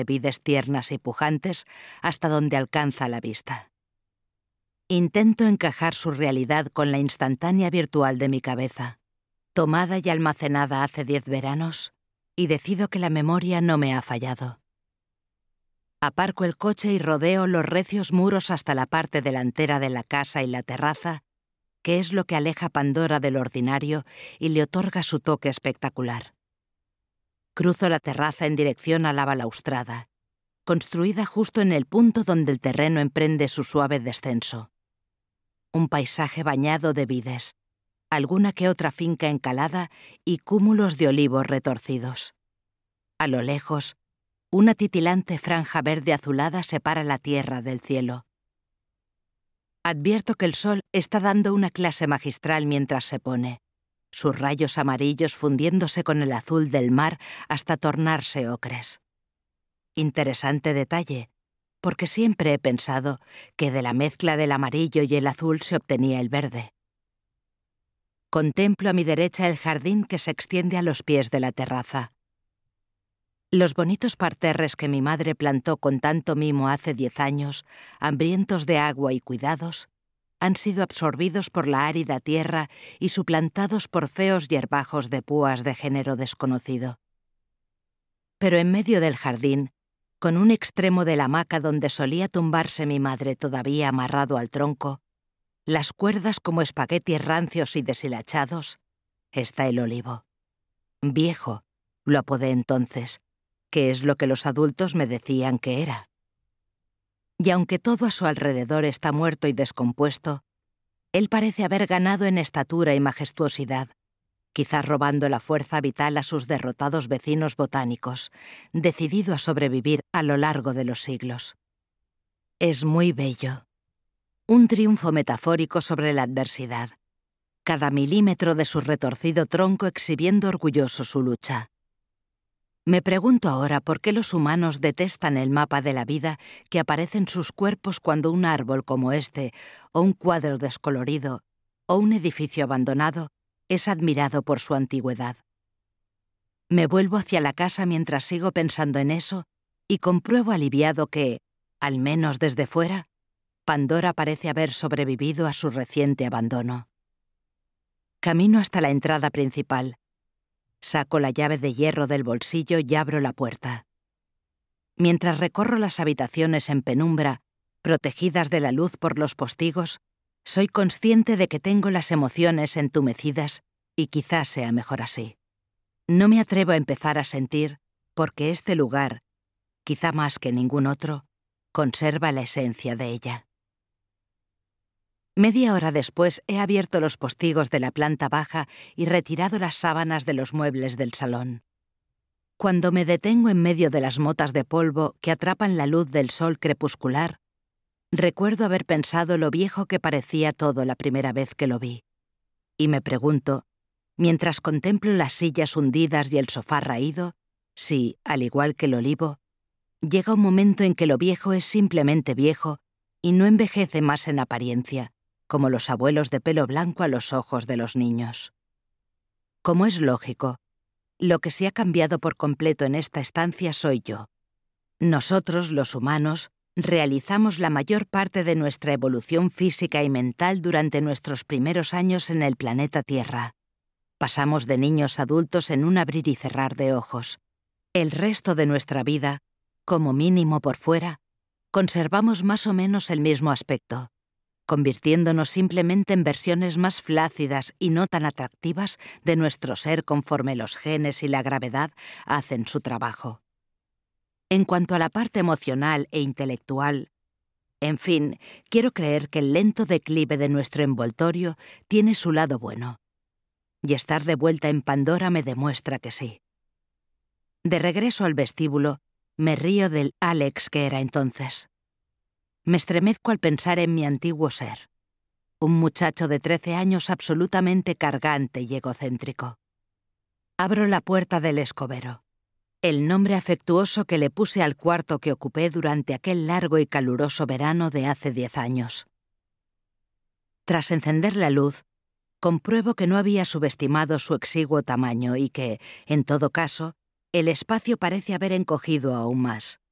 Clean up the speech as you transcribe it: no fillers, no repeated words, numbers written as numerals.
vides tiernas y pujantes hasta donde alcanza la vista. Intento encajar su realidad con la instantánea virtual de mi cabeza, tomada y almacenada hace 10 veranos, y decido que la memoria no me ha fallado. Aparco el coche y rodeo los recios muros hasta la parte delantera de la casa y la terraza, que es lo que aleja Pandora del ordinario y le otorga su toque espectacular. Cruzo la terraza en dirección a la balaustrada, construida justo en el punto donde el terreno emprende su suave descenso. Un paisaje bañado de vides, alguna que otra finca encalada y cúmulos de olivos retorcidos. A lo lejos, una titilante franja verde azulada separa la tierra del cielo. Advierto que el sol está dando una clase magistral mientras se pone, sus rayos amarillos fundiéndose con el azul del mar hasta tornarse ocres. Interesante detalle, porque siempre he pensado que de la mezcla del amarillo y el azul se obtenía el verde. Contemplo a mi derecha el jardín que se extiende a los pies de la terraza. Los bonitos parterres que mi madre plantó con tanto mimo hace 10 años, hambrientos de agua y cuidados, han sido absorbidos por la árida tierra y suplantados por feos hierbajos de púas de género desconocido. Pero en medio del jardín, con un extremo de la hamaca donde solía tumbarse mi madre todavía amarrado al tronco, las cuerdas como espaguetis rancios y deshilachados, está el olivo. Viejo, lo apodé entonces, que es lo que los adultos me decían que era. Y aunque todo a su alrededor está muerto y descompuesto, él parece haber ganado en estatura y majestuosidad, quizás robando la fuerza vital a sus derrotados vecinos botánicos, decidido a sobrevivir a lo largo de los siglos. Es muy bello. Un triunfo metafórico sobre la adversidad, cada milímetro de su retorcido tronco exhibiendo orgulloso su lucha. Me pregunto ahora por qué los humanos detestan el mapa de la vida que aparece en sus cuerpos cuando un árbol como este, o un cuadro descolorido, o un edificio abandonado, es admirado por su antigüedad. Me vuelvo hacia la casa mientras sigo pensando en eso y compruebo aliviado que, al menos desde fuera, Pandora parece haber sobrevivido a su reciente abandono. Camino hasta la entrada principal. Saco la llave de hierro del bolsillo y abro la puerta. Mientras recorro las habitaciones en penumbra, protegidas de la luz por los postigos, soy consciente de que tengo las emociones entumecidas y quizás sea mejor así. No me atrevo a empezar a sentir porque este lugar, quizá más que ningún otro, conserva la esencia de ella. Media hora después he abierto los postigos de la planta baja y retirado las sábanas de los muebles del salón. Cuando me detengo en medio de las motas de polvo que atrapan la luz del sol crepuscular, recuerdo haber pensado lo viejo que parecía todo la primera vez que lo vi. Y me pregunto, mientras contemplo las sillas hundidas y el sofá raído, si, al igual que el olivo, llega un momento en que lo viejo es simplemente viejo y no envejece más en apariencia, como los abuelos de pelo blanco a los ojos de los niños. Como es lógico, lo que se ha cambiado por completo en esta estancia soy yo. Nosotros, los humanos, realizamos la mayor parte de nuestra evolución física y mental durante nuestros primeros años en el planeta Tierra. Pasamos de niños a adultos en un abrir y cerrar de ojos. El resto de nuestra vida, como mínimo por fuera, conservamos más o menos el mismo aspecto, convirtiéndonos simplemente en versiones más flácidas y no tan atractivas de nuestro ser conforme los genes y la gravedad hacen su trabajo. En cuanto a la parte emocional e intelectual, en fin, quiero creer que el lento declive de nuestro envoltorio tiene su lado bueno. Y estar de vuelta en Pandora me demuestra que sí. De regreso al vestíbulo, me río del Alex que era entonces. Me estremezco al pensar en mi antiguo ser. Un muchacho de 13 años absolutamente cargante y egocéntrico. Abro la puerta del escobero. El nombre afectuoso que le puse al cuarto que ocupé durante aquel largo y caluroso verano de hace 10 años. Tras encender la luz, compruebo que no había subestimado su exiguo tamaño y que, en todo caso, el espacio parece haber encogido aún más.